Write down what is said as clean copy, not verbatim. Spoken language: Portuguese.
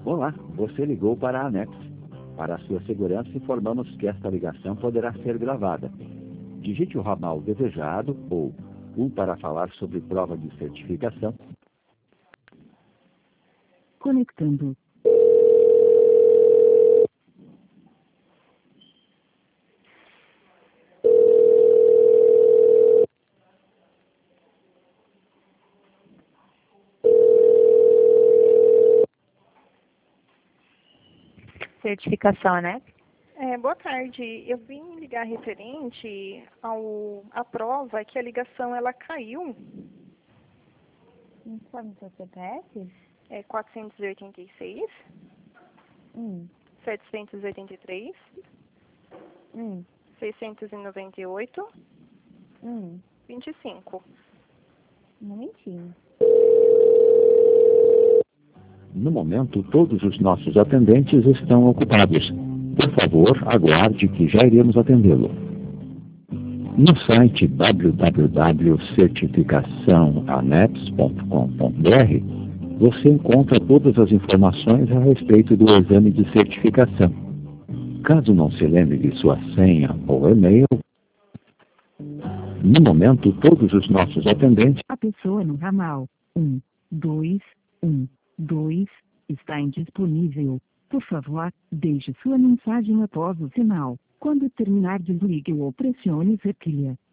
Olá, você ligou para a ANEX. Para a sua segurança, informamos que esta ligação poderá ser gravada. Digite o ramal desejado ou 1 para falar sobre prova de certificação. Conectando. Certificação, né? Boa tarde. Eu vim ligar referente à prova que a ligação ela caiu. Informe seu CPF? 486, 783, 698, 25. Um momentinho. No momento, todos os nossos atendentes estão ocupados. Por favor, aguarde que já iremos atendê-lo. No site www.certificaçãoaneps.com.br você encontra todas as informações a respeito do exame de certificação. Caso não se lembre de sua senha ou e-mail, no momento, todos os nossos atendentes... A pessoa no ramal 1212 está indisponível. Por favor, deixe sua mensagem após o sinal. Quando terminar, desligue ou pressione tecla.